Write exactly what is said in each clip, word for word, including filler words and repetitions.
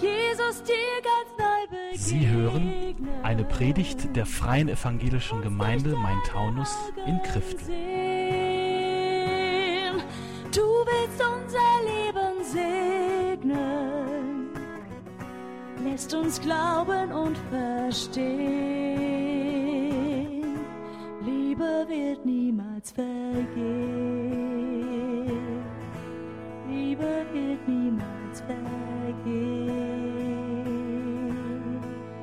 Jesus dir ganz neu begegnen. Sie hören eine Predigt der Freien Evangelischen Gemeinde Main-Taunus in Kriftel. Du willst unser Leben segnen, lässt uns glauben und verstehen. Liebe wird niemals vergehen. Liebe wird niemals vergehen.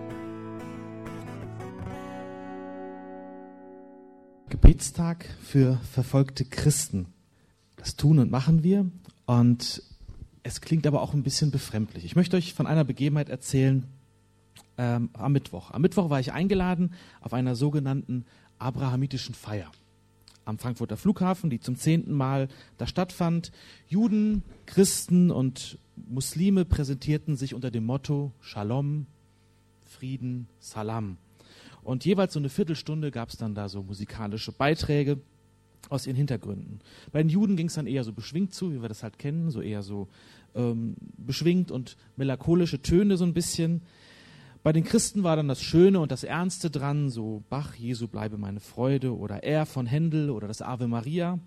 Gebetstag für verfolgte Christen. Das tun und machen wir, und es klingt aber auch ein bisschen befremdlich. Ich möchte euch von einer Begebenheit erzählen ähm, am Mittwoch. Am Mittwoch war ich eingeladen auf einer sogenannten abrahamitischen Feier am Frankfurter Flughafen, die zum zehnten Mal da stattfand. Juden, Christen und Muslime präsentierten sich unter dem Motto Shalom, Frieden, Salam. Und jeweils so eine Viertelstunde gab es dann da so musikalische Beiträge aus ihren Hintergründen. Bei den Juden ging es dann eher so beschwingt zu, wie wir das halt kennen, so eher so ähm, beschwingt und melancholische Töne so ein bisschen. Bei den Christen war dann das Schöne und das Ernste dran, so Bach, Jesu bleibe meine Freude, oder Er von Händel oder das Ave Maria.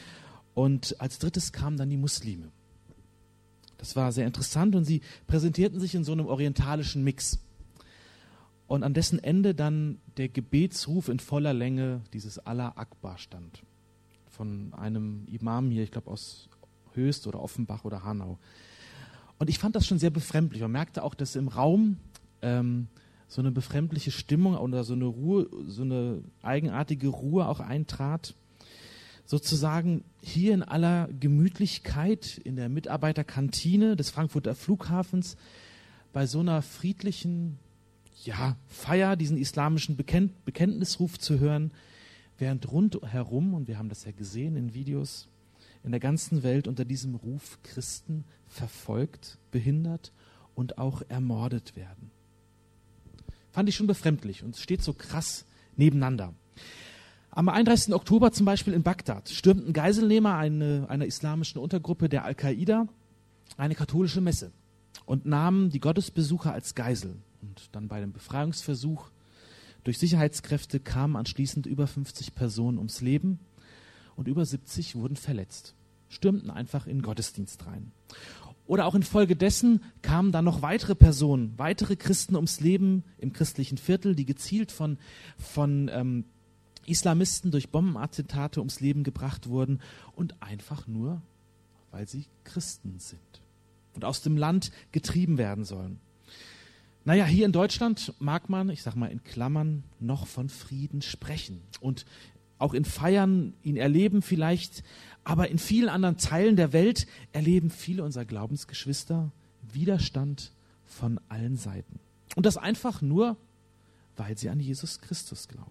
Und als drittes kamen dann die Muslime. Das war sehr interessant, und sie präsentierten sich in so einem orientalischen Mix. Und an dessen Ende dann der Gebetsruf in voller Länge, dieses Allah Akbar, stand. Von einem Imam hier, ich glaube aus Höchst oder Offenbach oder Hanau. Und ich fand das schon sehr befremdlich. Man merkte auch, dass im Raum ähm, so eine befremdliche Stimmung oder so eine Ruhe, so eine eigenartige Ruhe auch eintrat. Sozusagen hier in aller Gemütlichkeit in der Mitarbeiterkantine des Frankfurter Flughafens bei so einer friedlichen ja, Feier, diesen islamischen Bekennt- Bekenntnisruf zu hören, während rundherum, und wir haben das ja gesehen in Videos, in der ganzen Welt unter diesem Ruf Christen verfolgt, behindert und auch ermordet werden. Fand ich schon befremdlich, und es steht so krass nebeneinander. Am einunddreißigsten Oktober zum Beispiel in Bagdad stürmten Geiselnehmer eine, einer islamischen Untergruppe der Al-Qaida eine katholische Messe und nahmen die Gottesbesucher als Geisel. Und dann bei dem Befreiungsversuch durch Sicherheitskräfte kamen anschließend über fünfzig Personen ums Leben und über siebzig wurden verletzt, stürmten einfach in den Gottesdienst rein. Oder auch infolgedessen kamen dann noch weitere Personen, weitere Christen ums Leben im christlichen Viertel, die gezielt von, von ähm, Islamisten durch Bombenattentate ums Leben gebracht wurden, und einfach nur, weil sie Christen sind und aus dem Land getrieben werden sollen. Naja, hier in Deutschland mag man, ich sag mal in Klammern, noch von Frieden sprechen und auch in Feiern ihn erleben vielleicht, aber in vielen anderen Teilen der Welt erleben viele unserer Glaubensgeschwister Widerstand von allen Seiten. Und das einfach nur, weil sie an Jesus Christus glauben.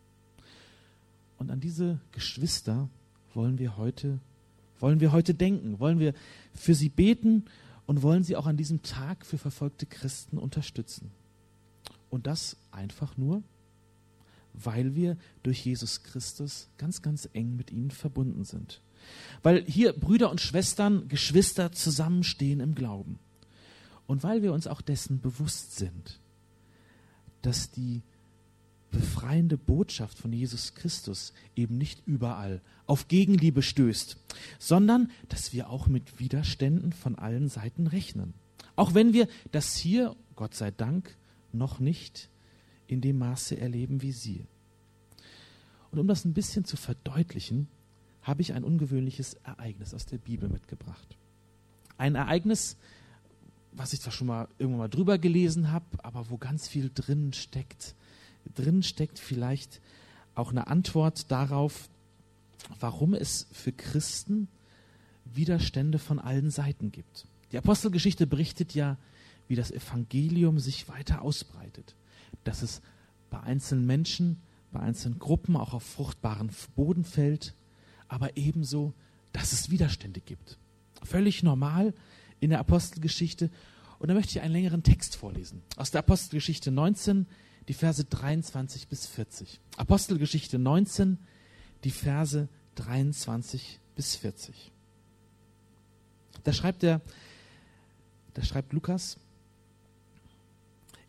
Und an diese Geschwister wollen wir heute, wollen wir heute denken, wollen wir für sie beten und wollen sie auch an diesem Tag für verfolgte Christen unterstützen. Und das einfach nur, weil wir durch Jesus Christus ganz, ganz eng mit ihnen verbunden sind. Weil hier Brüder und Schwestern, Geschwister zusammenstehen im Glauben. Und weil wir uns auch dessen bewusst sind, dass die befreiende Botschaft von Jesus Christus eben nicht überall auf Gegenliebe stößt, sondern dass wir auch mit Widerständen von allen Seiten rechnen. Auch wenn wir das hier, Gott sei Dank, noch nicht in dem Maße erleben wie Sie. Und um das ein bisschen zu verdeutlichen, habe ich ein ungewöhnliches Ereignis aus der Bibel mitgebracht. Ein Ereignis, was ich zwar schon mal irgendwann mal drüber gelesen habe, aber wo ganz viel drin steckt. Drin steckt vielleicht auch eine Antwort darauf, warum es für Christen Widerstände von allen Seiten gibt. Die Apostelgeschichte berichtet ja, wie das Evangelium sich weiter ausbreitet, dass es bei einzelnen Menschen, bei einzelnen Gruppen auch auf fruchtbaren Boden fällt, aber ebenso, dass es Widerstände gibt. Völlig normal in der Apostelgeschichte. Und da möchte ich einen längeren Text vorlesen. Aus der Apostelgeschichte neunzehn, die Verse dreiundzwanzig bis vierzig. Apostelgeschichte neunzehn, die Verse dreiundzwanzig bis vierzig. Da schreibt er, da schreibt Lukas: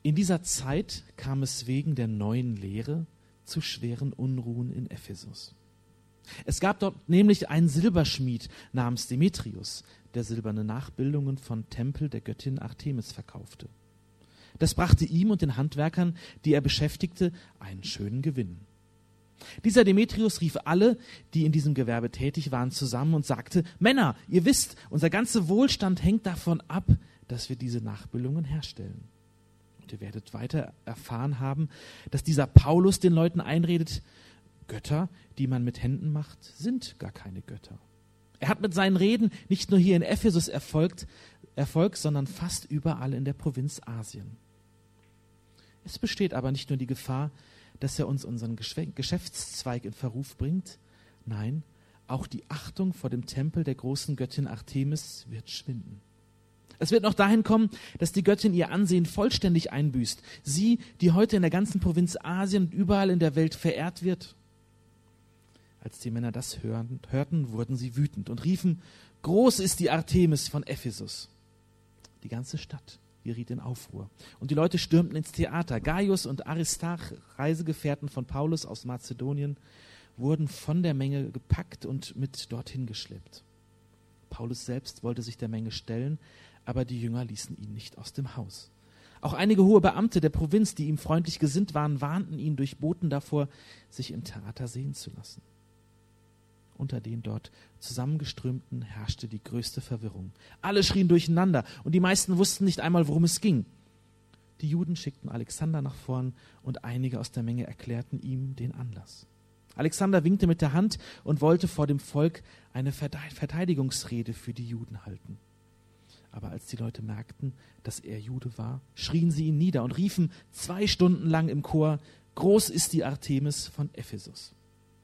In dieser Zeit kam es wegen der neuen Lehre zu schweren Unruhen in Ephesus. Es gab dort nämlich einen Silberschmied namens Demetrius, der silberne Nachbildungen von Tempel der Göttin Artemis verkaufte. Das brachte ihm und den Handwerkern, die er beschäftigte, einen schönen Gewinn. Dieser Demetrius rief alle, die in diesem Gewerbe tätig waren, zusammen und sagte: Männer, ihr wisst, unser ganzer Wohlstand hängt davon ab, dass wir diese Nachbildungen herstellen. Und ihr werdet weiter erfahren haben, dass dieser Paulus den Leuten einredet, Götter, die man mit Händen macht, sind gar keine Götter. Er hat mit seinen Reden nicht nur hier in Ephesus erfolgt, Erfolg, sondern fast überall in der Provinz Asien. Es besteht aber nicht nur die Gefahr, dass er uns unseren Geschäftszweig in Verruf bringt. Nein, auch die Achtung vor dem Tempel der großen Göttin Artemis wird schwinden. Es wird noch dahin kommen, dass die Göttin ihr Ansehen vollständig einbüßt. Sie, die heute in der ganzen Provinz Asien und überall in der Welt verehrt wird. Als die Männer das hörten, hörten, wurden sie wütend und riefen: Groß ist die Artemis von Ephesus. Die ganze Stadt geriet in Aufruhr. Und die Leute stürmten ins Theater. Gaius und Aristarch, Reisegefährten von Paulus aus Mazedonien, wurden von der Menge gepackt und mit dorthin geschleppt. Paulus selbst wollte sich der Menge stellen, aber die Jünger ließen ihn nicht aus dem Haus. Auch einige hohe Beamte der Provinz, die ihm freundlich gesinnt waren, warnten ihn durch Boten davor, sich im Theater sehen zu lassen. Unter den dort Zusammengeströmten herrschte die größte Verwirrung. Alle schrien durcheinander und die meisten wussten nicht einmal, worum es ging. Die Juden schickten Alexander nach vorn und einige aus der Menge erklärten ihm den Anlass. Alexander winkte mit der Hand und wollte vor dem Volk eine Verteidigungsrede für die Juden halten. Aber als die Leute merkten, dass er Jude war, schrien sie ihn nieder und riefen zwei Stunden lang im Chor: Groß ist die Artemis von Ephesus.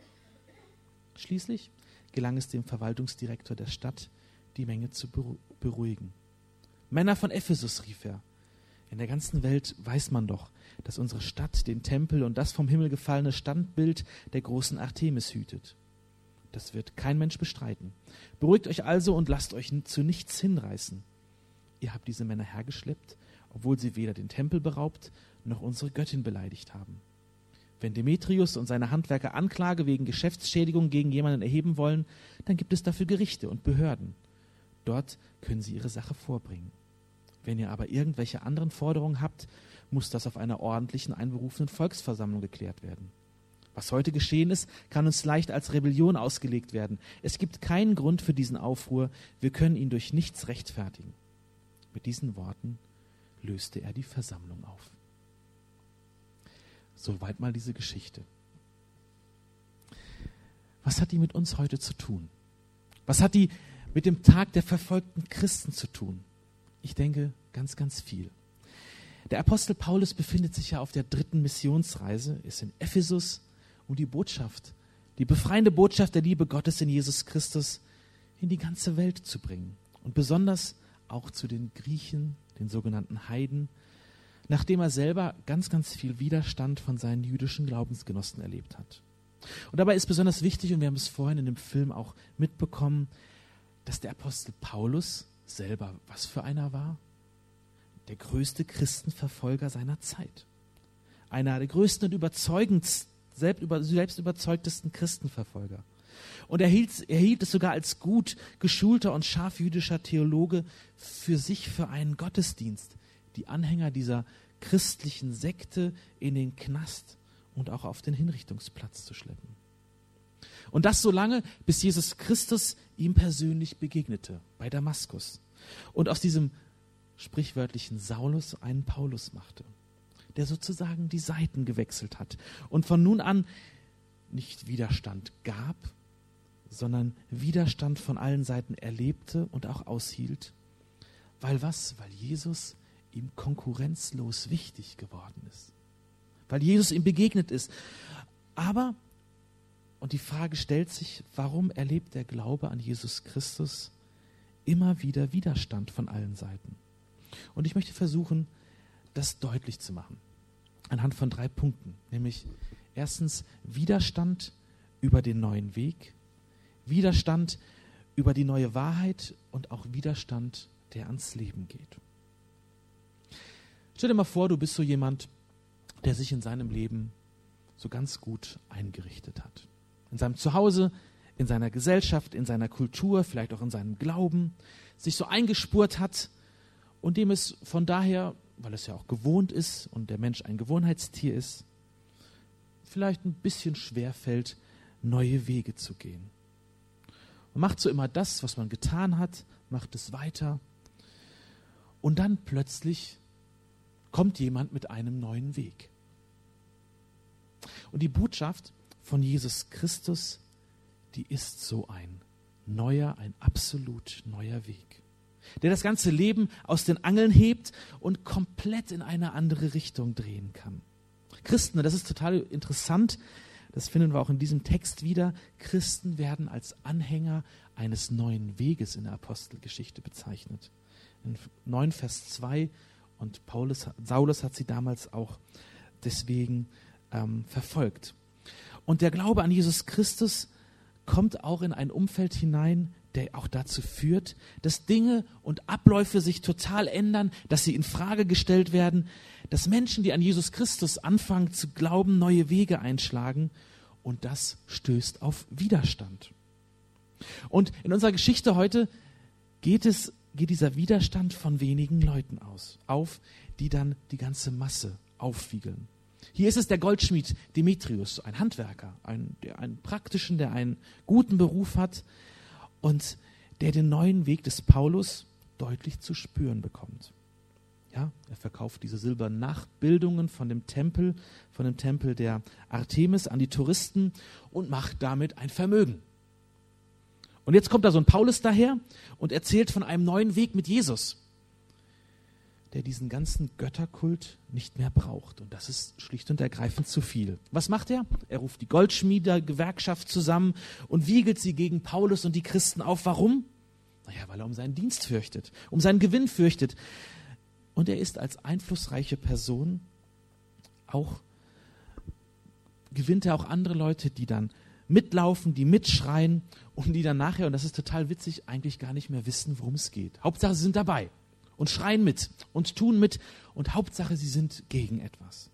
Schließlich gelang es dem Verwaltungsdirektor der Stadt, die Menge zu beruhigen. Männer von Ephesus, rief er, in der ganzen Welt weiß man doch, dass unsere Stadt den Tempel und das vom Himmel gefallene Standbild der großen Artemis hütet. Das wird kein Mensch bestreiten. Beruhigt euch also und lasst euch zu nichts hinreißen. Ihr habt diese Männer hergeschleppt, obwohl sie weder den Tempel beraubt, noch unsere Göttin beleidigt haben. Wenn Demetrius und seine Handwerker Anklage wegen Geschäftsschädigung gegen jemanden erheben wollen, dann gibt es dafür Gerichte und Behörden. Dort können sie ihre Sache vorbringen. Wenn ihr aber irgendwelche anderen Forderungen habt, muss das auf einer ordentlichen, einberufenen Volksversammlung geklärt werden. Was heute geschehen ist, kann uns leicht als Rebellion ausgelegt werden. Es gibt keinen Grund für diesen Aufruhr. Wir können ihn durch nichts rechtfertigen. Mit diesen Worten löste er die Versammlung auf. Soweit mal diese Geschichte. Was hat die mit uns heute zu tun? Was hat die mit dem Tag der verfolgten Christen zu tun? Ich denke, ganz, ganz viel. Der Apostel Paulus befindet sich ja auf der dritten Missionsreise, ist in Ephesus, um die Botschaft, die befreiende Botschaft der Liebe Gottes in Jesus Christus in die ganze Welt zu bringen. Und besonders auch zu den Griechen, den sogenannten Heiden, nachdem er selber ganz, ganz viel Widerstand von seinen jüdischen Glaubensgenossen erlebt hat. Und dabei ist besonders wichtig, und wir haben es vorhin in dem Film auch mitbekommen, dass der Apostel Paulus selber was für einer war? Der größte Christenverfolger seiner Zeit. Einer der größten und überzeugendsten, selbst, über, selbst überzeugtesten Christenverfolger. Und er hielt, er hielt es sogar als gut geschulter und scharf jüdischer Theologe für sich für einen Gottesdienst, die Anhänger dieser christlichen Sekte in den Knast und auch auf den Hinrichtungsplatz zu schleppen. Und das so lange, bis Jesus Christus ihm persönlich begegnete, bei Damaskus. Und aus diesem sprichwörtlichen Saulus einen Paulus machte, der sozusagen die Seiten gewechselt hat und von nun an nicht Widerstand gab, sondern Widerstand von allen Seiten erlebte und auch aushielt. Weil was? Weil Jesus ihm konkurrenzlos wichtig geworden ist. Weil Jesus ihm begegnet ist. Aber, und die Frage stellt sich, warum erlebt der Glaube an Jesus Christus immer wieder Widerstand von allen Seiten? Und ich möchte versuchen, das deutlich zu machen. Anhand von drei Punkten. Nämlich erstens Widerstand über den neuen Weg, Widerstand über die neue Wahrheit und auch Widerstand, der ans Leben geht. Stell dir mal vor, du bist so jemand, der sich in seinem Leben so ganz gut eingerichtet hat. In seinem Zuhause, in seiner Gesellschaft, in seiner Kultur, vielleicht auch in seinem Glauben, sich so eingespurt hat und dem es von daher, weil es ja auch gewohnt ist und der Mensch ein Gewohnheitstier ist, vielleicht ein bisschen schwer fällt, neue Wege zu gehen. Man macht so immer das, was man getan hat, macht es weiter und dann plötzlich kommt jemand mit einem neuen Weg. Und die Botschaft von Jesus Christus, die ist so ein neuer, ein absolut neuer Weg, der das ganze Leben aus den Angeln hebt und komplett in eine andere Richtung drehen kann. Christen, das ist total interessant, das finden wir auch in diesem Text wieder, Christen werden als Anhänger eines neuen Weges in der Apostelgeschichte bezeichnet. In neun Vers zwei, und Paulus, Saulus hat sie damals auch deswegen ähm, verfolgt. Und der Glaube an Jesus Christus kommt auch in ein Umfeld hinein, der auch dazu führt, dass Dinge und Abläufe sich total ändern, dass sie in Frage gestellt werden, dass Menschen, die an Jesus Christus anfangen zu glauben, neue Wege einschlagen, und das stößt auf Widerstand. Und in unserer Geschichte heute geht es, geht dieser Widerstand von wenigen Leuten aus, auf, die dann die ganze Masse aufwiegeln. Hier ist es der Goldschmied Demetrius, ein Handwerker, ein, der einen praktischen, der einen guten Beruf hat und der den neuen Weg des Paulus deutlich zu spüren bekommt. Ja, er verkauft diese silbernen Nachbildungen von dem Tempel, von dem Tempel der Artemis an die Touristen und macht damit ein Vermögen. Und jetzt kommt da so ein Paulus daher und erzählt von einem neuen Weg mit Jesus, der diesen ganzen Götterkult nicht mehr braucht. Und das ist schlicht und ergreifend zu viel. Was macht er? Er ruft die Goldschmiedergewerkschaft zusammen und wiegelt sie gegen Paulus und die Christen auf. Warum? Naja, weil er um seinen Dienst fürchtet, um seinen Gewinn fürchtet. Und er ist als einflussreiche Person auch, gewinnt er auch andere Leute, die dann mitlaufen, die mitschreien und die dann nachher, und das ist total witzig, eigentlich gar nicht mehr wissen, worum es geht. Hauptsache, sie sind dabei und schreien mit und tun mit und Hauptsache, sie sind gegen etwas.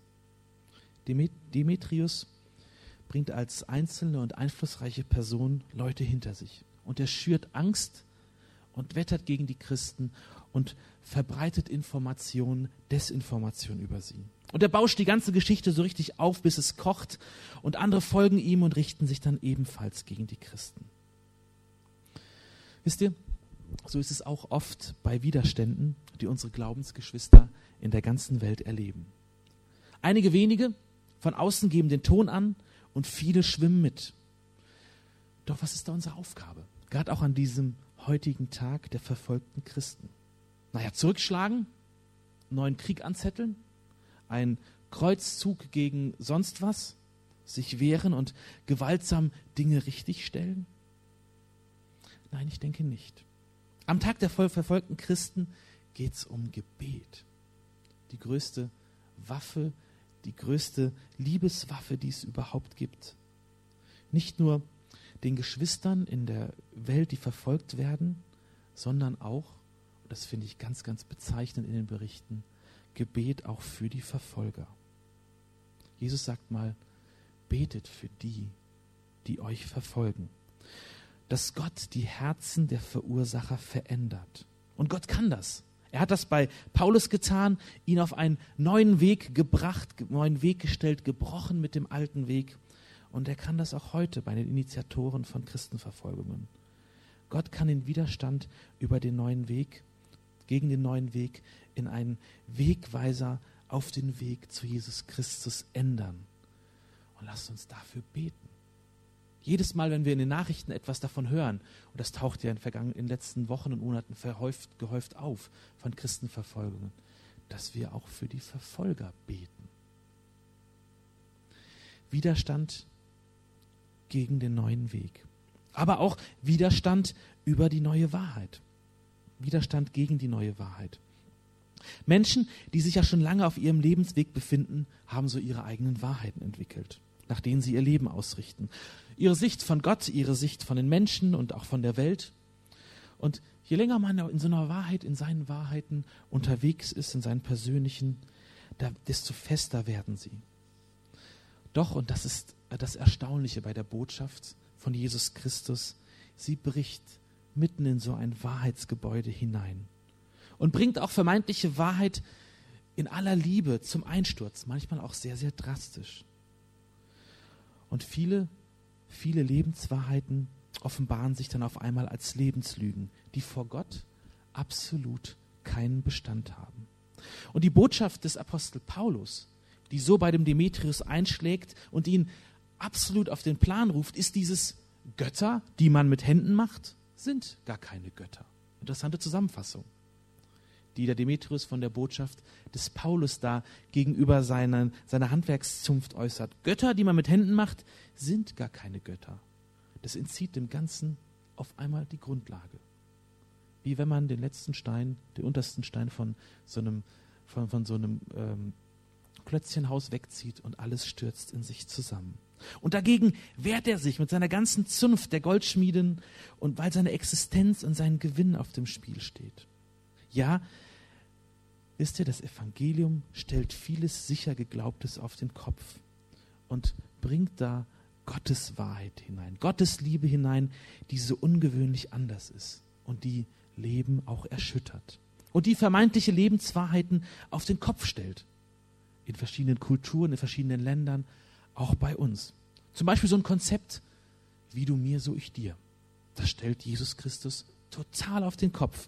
Demetrius bringt als einzelne und einflussreiche Person Leute hinter sich und er schürt Angst und wettert gegen die Christen und verbreitet Informationen, Desinformation über sie. Und er bauscht die ganze Geschichte so richtig auf, bis es kocht und andere folgen ihm und richten sich dann ebenfalls gegen die Christen. Wisst ihr, so ist es auch oft bei Widerständen, die unsere Glaubensgeschwister in der ganzen Welt erleben. Einige wenige von außen geben den Ton an und viele schwimmen mit. Doch was ist da unsere Aufgabe? Gerade auch an diesem heutigen Tag der verfolgten Christen. Naja, zurückschlagen, neuen Krieg anzetteln, einen Kreuzzug gegen sonst was, sich wehren und gewaltsam Dinge richtigstellen? Nein, ich denke nicht. Am Tag der verfolgten Christen geht es um Gebet. Die größte Waffe, die größte Liebeswaffe, die es überhaupt gibt. Nicht nur den Geschwistern in der Welt, die verfolgt werden, sondern auch, und das finde ich ganz, ganz bezeichnend in den Berichten, Gebet auch für die Verfolger. Jesus sagt mal, betet für die, die euch verfolgen. Dass Gott die Herzen der Verursacher verändert. Und Gott kann das. Er hat das bei Paulus getan, ihn auf einen neuen Weg gebracht, neuen Weg gestellt, gebrochen mit dem alten Weg. Und er kann das auch heute bei den Initiatoren von Christenverfolgungen. Gott kann den Widerstand über den neuen Weg, gegen den neuen Weg, in einen Wegweiser auf den Weg zu Jesus Christus ändern. Und lasst uns dafür beten. Jedes Mal, wenn wir in den Nachrichten etwas davon hören, und das taucht ja in, vergangen, in den letzten Wochen und Monaten verhäuft, gehäuft auf von Christenverfolgungen, dass wir auch für die Verfolger beten. Widerstand gegen den neuen Weg. Aber auch Widerstand über die neue Wahrheit. Widerstand gegen die neue Wahrheit. Menschen, die sich ja schon lange auf ihrem Lebensweg befinden, haben so ihre eigenen Wahrheiten entwickelt, nach denen sie ihr Leben ausrichten. Ihre Sicht von Gott, ihre Sicht von den Menschen und auch von der Welt. Und je länger man in so einer Wahrheit, in seinen Wahrheiten unterwegs ist, in seinen persönlichen, da, desto fester werden sie. Doch, und das ist das Erstaunliche bei der Botschaft von Jesus Christus, sie bricht mitten in so ein Wahrheitsgebäude hinein und bringt auch vermeintliche Wahrheit in aller Liebe zum Einsturz, manchmal auch sehr, sehr drastisch. Und viele, viele Lebenswahrheiten offenbaren sich dann auf einmal als Lebenslügen, die vor Gott absolut keinen Bestand haben. Und die Botschaft des Apostel Paulus, die so bei dem Demetrius einschlägt und ihn absolut auf den Plan ruft, ist dieses: Götter, die man mit Händen macht, sind gar keine Götter. Interessante Zusammenfassung, die der Demetrius von der Botschaft des Paulus da gegenüber seiner, seiner Handwerkszunft äußert. Götter, die man mit Händen macht, sind gar keine Götter. Das entzieht dem Ganzen auf einmal die Grundlage. Wie wenn man den letzten Stein, den untersten Stein von so einem, von, von so einem ähm, Klötzchenhaus wegzieht und alles stürzt in sich zusammen. Und dagegen wehrt er sich mit seiner ganzen Zunft der Goldschmieden, und weil seine Existenz und sein Gewinn auf dem Spiel steht. Ja, wisst ihr, das Evangelium stellt vieles sicher Geglaubtes auf den Kopf und bringt da Gottes Wahrheit hinein, Gottes Liebe hinein, die so ungewöhnlich anders ist und die Leben auch erschüttert und die vermeintliche Lebenswahrheiten auf den Kopf stellt. In verschiedenen Kulturen, in verschiedenen Ländern, auch bei uns. Zum Beispiel so ein Konzept, wie du mir, so ich dir. Das stellt Jesus Christus total auf den Kopf,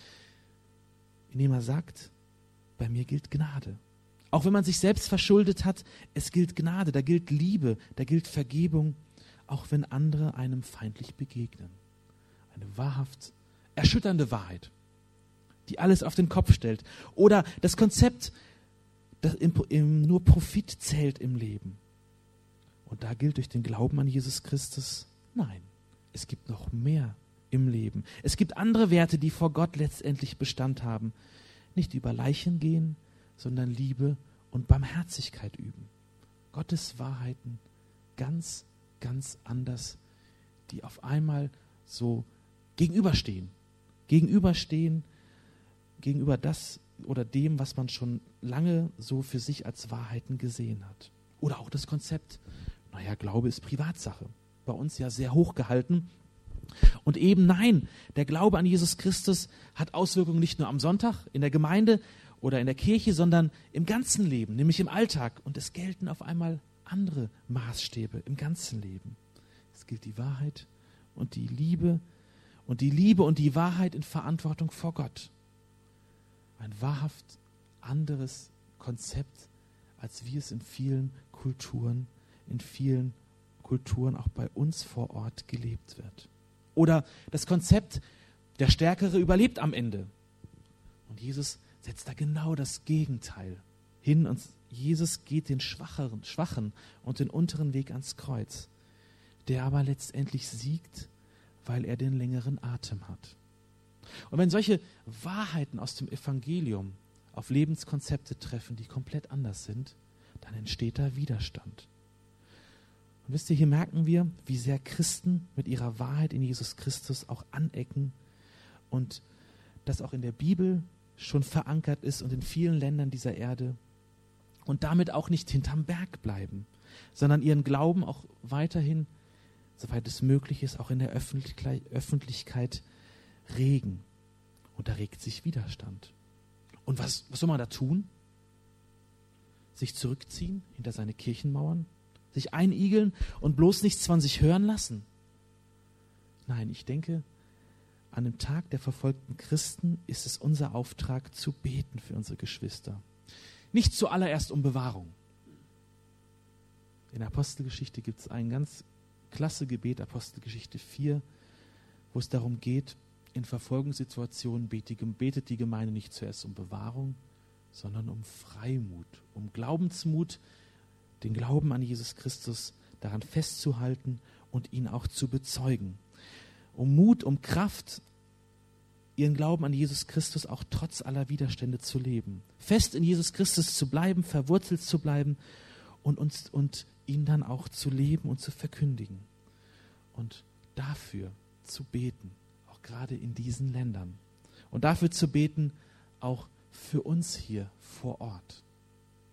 indem er sagt, bei mir gilt Gnade. Auch wenn man sich selbst verschuldet hat, es gilt Gnade, da gilt Liebe, da gilt Vergebung, auch wenn andere einem feindlich begegnen. Eine wahrhaft erschütternde Wahrheit, die alles auf den Kopf stellt. Oder das Konzept, dass im, im, nur Profit zählt im Leben. Und da gilt durch den Glauben an Jesus Christus, nein, es gibt noch mehr im Leben. Es gibt andere Werte, die vor Gott letztendlich Bestand haben. Nicht über Leichen gehen, sondern Liebe und Barmherzigkeit üben. Gottes Wahrheiten ganz, ganz anders, die auf einmal so gegenüberstehen. Gegenüberstehen, gegenüber das oder dem, was man schon lange so für sich als Wahrheiten gesehen hat. Oder auch das Konzept, naja, Glaube ist Privatsache. Bei uns ja sehr hoch gehalten. Und eben nein, der Glaube an Jesus Christus hat Auswirkungen nicht nur am Sonntag in der Gemeinde oder in der Kirche, sondern im ganzen Leben, nämlich im Alltag. Und es gelten auf einmal andere Maßstäbe im ganzen Leben. Es gilt die Wahrheit und die Liebe und die Liebe und die Wahrheit in Verantwortung vor Gott. Ein wahrhaft anderes Konzept, als wie es in vielen Kulturen, in vielen Kulturen auch bei uns vor Ort gelebt wird. Oder das Konzept, der Stärkere überlebt am Ende. Und Jesus setzt da genau das Gegenteil hin und Jesus geht den Schwacheren, Schwachen und den unteren Weg ans Kreuz, der aber letztendlich siegt, weil er den längeren Atem hat. Und wenn solche Wahrheiten aus dem Evangelium auf Lebenskonzepte treffen, die komplett anders sind, dann entsteht da Widerstand. Und wisst ihr, hier merken wir, wie sehr Christen mit ihrer Wahrheit in Jesus Christus auch anecken und das auch in der Bibel schon verankert ist und in vielen Ländern dieser Erde und damit auch nicht hinterm Berg bleiben, sondern ihren Glauben auch weiterhin, soweit es möglich ist, auch in der Öffentlichkeit regen. Und da regt sich Widerstand. Und was, was soll man da tun? Sich zurückziehen hinter seine Kirchenmauern? Sich einigeln und bloß nichts von sich hören lassen? Nein, ich denke, an dem Tag der verfolgten Christen ist es unser Auftrag, zu beten für unsere Geschwister. Nicht zuallererst um Bewahrung. In der Apostelgeschichte gibt es ein ganz klasse Gebet, Apostelgeschichte vier, wo es darum geht, in Verfolgungssituationen betet die Gemeinde nicht zuerst um Bewahrung, sondern um Freimut, um Glaubensmut, den Glauben an Jesus Christus daran festzuhalten und ihn auch zu bezeugen. Um Mut, um Kraft, ihren Glauben an Jesus Christus auch trotz aller Widerstände zu leben. Fest in Jesus Christus zu bleiben, verwurzelt zu bleiben und, uns, und ihn dann auch zu leben und zu verkündigen. Und dafür zu beten, auch gerade in diesen Ländern. Und dafür zu beten, auch für uns hier vor Ort.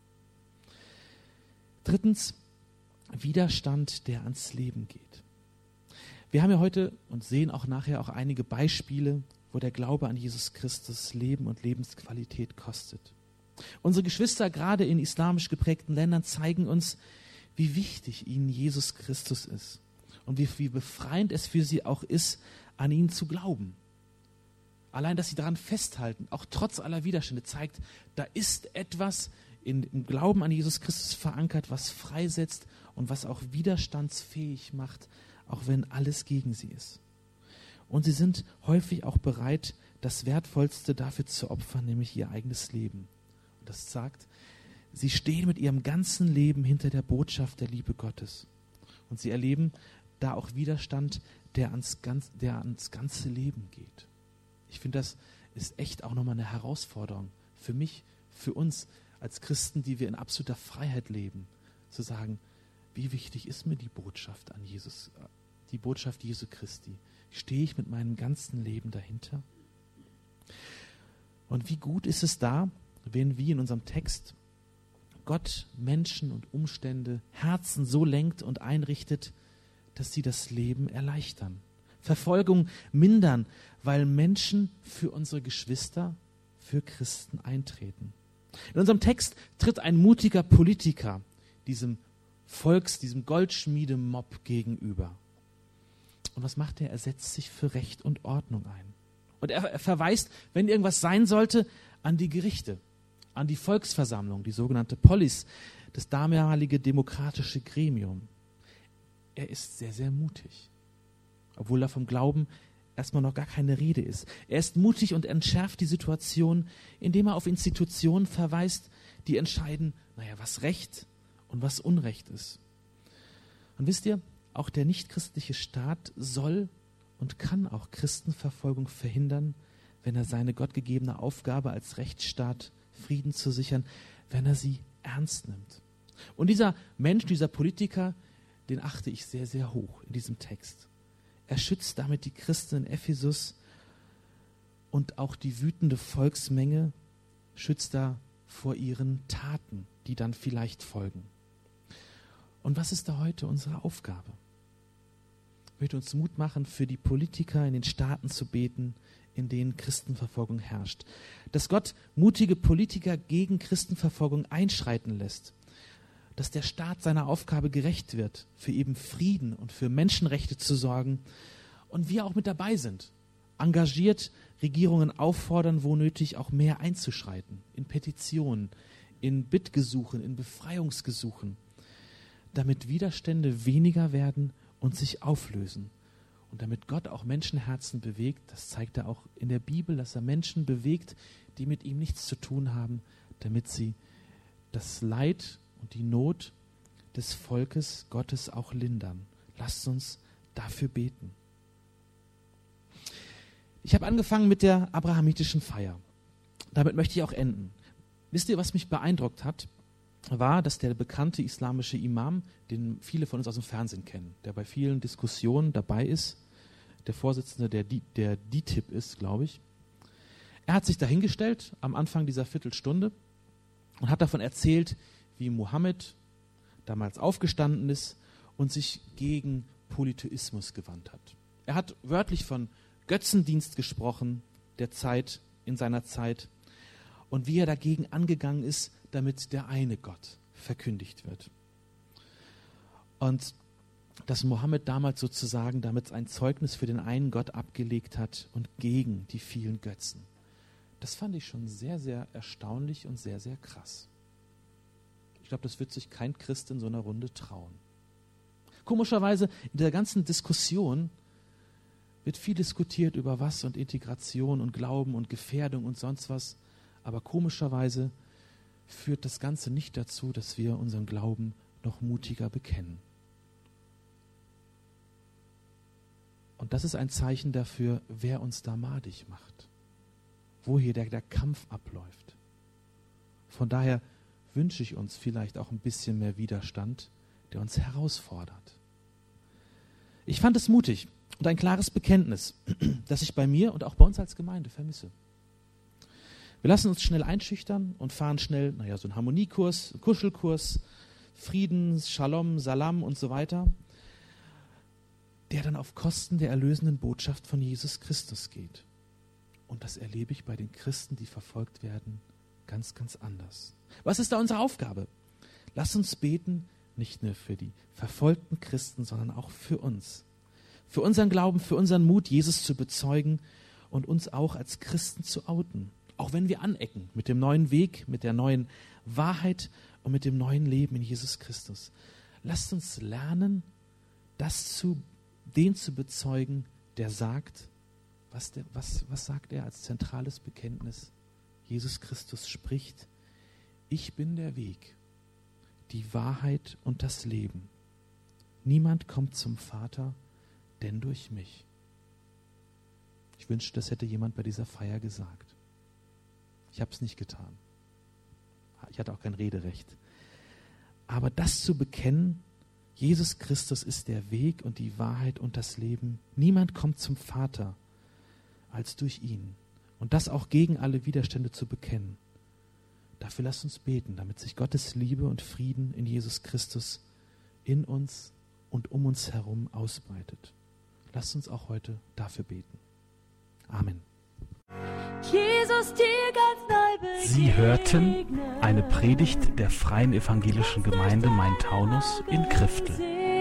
Drittens, Widerstand, der ans Leben geht. Wir haben ja heute und sehen auch nachher auch einige Beispiele, wo der Glaube an Jesus Christus Leben und Lebensqualität kostet. Unsere Geschwister, gerade in islamisch geprägten Ländern, zeigen uns, wie wichtig ihnen Jesus Christus ist und wie, wie befreiend es für sie auch ist, an ihn zu glauben. Allein, dass sie daran festhalten, auch trotz aller Widerstände, zeigt, da ist etwas in, im Glauben an Jesus Christus verankert, was freisetzt und was auch widerstandsfähig macht, auch wenn alles gegen sie ist. Und sie sind häufig auch bereit, das Wertvollste dafür zu opfern, nämlich ihr eigenes Leben. Und das sagt, sie stehen mit ihrem ganzen Leben hinter der Botschaft der Liebe Gottes. Und sie erleben da auch Widerstand, der ans, ganz, der ans ganze Leben geht. Ich finde, das ist echt auch nochmal eine Herausforderung für mich, für uns als Christen, die wir in absoluter Freiheit leben, zu sagen, wie wichtig ist mir die Botschaft an Jesus, die Botschaft Jesu Christi? Stehe ich mit meinem ganzen Leben dahinter? Und wie gut ist es da, wenn wie in unserem Text Gott Menschen und Umstände, Herzen so lenkt und einrichtet, dass sie das Leben erleichtern. Verfolgung mindern, weil Menschen für unsere Geschwister, für Christen eintreten. In unserem Text tritt ein mutiger Politiker diesem Volks, diesem Goldschmiedemob gegenüber. Und was macht er? Er setzt sich für Recht und Ordnung ein. Und er, er verweist, wenn irgendwas sein sollte, an die Gerichte, an die Volksversammlung, die sogenannte Polis, das damalige demokratische Gremium. Er ist sehr, sehr mutig, obwohl da vom Glauben erstmal noch gar keine Rede ist. Er ist mutig und entschärft die Situation, indem er auf Institutionen verweist, die entscheiden, naja, was Recht und was Unrecht ist. Und wisst ihr, auch der nichtchristliche Staat soll und kann auch Christenverfolgung verhindern, wenn er seine gottgegebene Aufgabe als Rechtsstaat, Frieden zu sichern, wenn er sie ernst nimmt. Und dieser Mensch, dieser Politiker, den achte ich sehr, sehr hoch in diesem Text. Er schützt damit die Christen in Ephesus und auch die wütende Volksmenge schützt er vor ihren Taten, die dann vielleicht folgen. Und was ist da heute unsere Aufgabe? Ich möchte uns Mut machen, für die Politiker in den Staaten zu beten, in denen Christenverfolgung herrscht. Dass Gott mutige Politiker gegen Christenverfolgung einschreiten lässt. Dass der Staat seiner Aufgabe gerecht wird, für eben Frieden und für Menschenrechte zu sorgen. Und wir auch mit dabei sind. Engagiert Regierungen auffordern, wo nötig, auch mehr einzuschreiten. In Petitionen, in Bittgesuchen, in Befreiungsgesuchen. Damit Widerstände weniger werden und sich auflösen. Und damit Gott auch Menschenherzen bewegt, das zeigt er auch in der Bibel, dass er Menschen bewegt, die mit ihm nichts zu tun haben, damit sie das Leid und die Not des Volkes Gottes auch lindern. Lasst uns dafür beten. Ich habe angefangen mit der abrahamitischen Feier. Damit möchte ich auch enden. Wisst ihr, was mich beeindruckt hat? War, dass der bekannte islamische Imam, den viele von uns aus dem Fernsehen kennen, der bei vielen Diskussionen dabei ist, der Vorsitzende der, der D I T I B ist, glaube ich, er hat sich dahingestellt am Anfang dieser Viertelstunde und hat davon erzählt, wie Mohammed damals aufgestanden ist und sich gegen Polytheismus gewandt hat. Er hat wörtlich von Götzendienst gesprochen, der Zeit, in seiner Zeit, und wie er dagegen angegangen ist, damit der eine Gott verkündigt wird. Und dass Mohammed damals sozusagen damit ein Zeugnis für den einen Gott abgelegt hat und gegen die vielen Götzen. Das fand ich schon sehr, sehr erstaunlich und sehr, sehr krass. Ich glaube, das wird sich kein Christ in so einer Runde trauen. Komischerweise, in der ganzen Diskussion wird viel diskutiert über was und Integration und Glauben und Gefährdung und sonst was. Aber komischerweise führt das Ganze nicht dazu, dass wir unseren Glauben noch mutiger bekennen. Und das ist ein Zeichen dafür, wer uns da madig macht. Wo hier der, der Kampf abläuft. Von daher wünsche ich uns vielleicht auch ein bisschen mehr Widerstand, der uns herausfordert. Ich fand es mutig und ein klares Bekenntnis, das ich bei mir und auch bei uns als Gemeinde vermisse. Wir lassen uns schnell einschüchtern und fahren schnell, naja, so einen Harmoniekurs, einen Kuschelkurs, Frieden, Shalom, Salam und so weiter, der dann auf Kosten der erlösenden Botschaft von Jesus Christus geht. Und das erlebe ich bei den Christen, die verfolgt werden, ganz, ganz anders. Was ist da unsere Aufgabe? Lass uns beten, nicht nur für die verfolgten Christen, sondern auch für uns. Für unseren Glauben, für unseren Mut, Jesus zu bezeugen und uns auch als Christen zu outen. Auch wenn wir anecken mit dem neuen Weg, mit der neuen Wahrheit und mit dem neuen Leben in Jesus Christus. Lasst uns lernen, das zu, den zu bezeugen, der sagt, was, der, was, was sagt er als zentrales Bekenntnis? Jesus Christus spricht, ich bin der Weg, die Wahrheit und das Leben. Niemand kommt zum Vater, denn durch mich. Ich wünschte, das hätte jemand bei dieser Feier gesagt. Ich habe es nicht getan. Ich hatte auch kein Rederecht. Aber das zu bekennen, Jesus Christus ist der Weg und die Wahrheit und das Leben. Niemand kommt zum Vater als durch ihn. Und das auch gegen alle Widerstände zu bekennen. Dafür lasst uns beten, damit sich Gottes Liebe und Frieden in Jesus Christus in uns und um uns herum ausbreitet. Lasst uns auch heute dafür beten. Amen. Jesus dir ganz neu begegnen. Sie hörten eine Predigt der Freien Evangelischen Gemeinde Main-Taunus in Kriftel.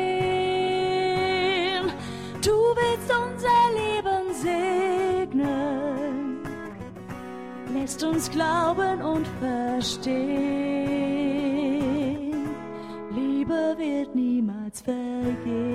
Du willst unser Leben segnen, lässt uns glauben und verstehen. Liebe wird niemals vergehen.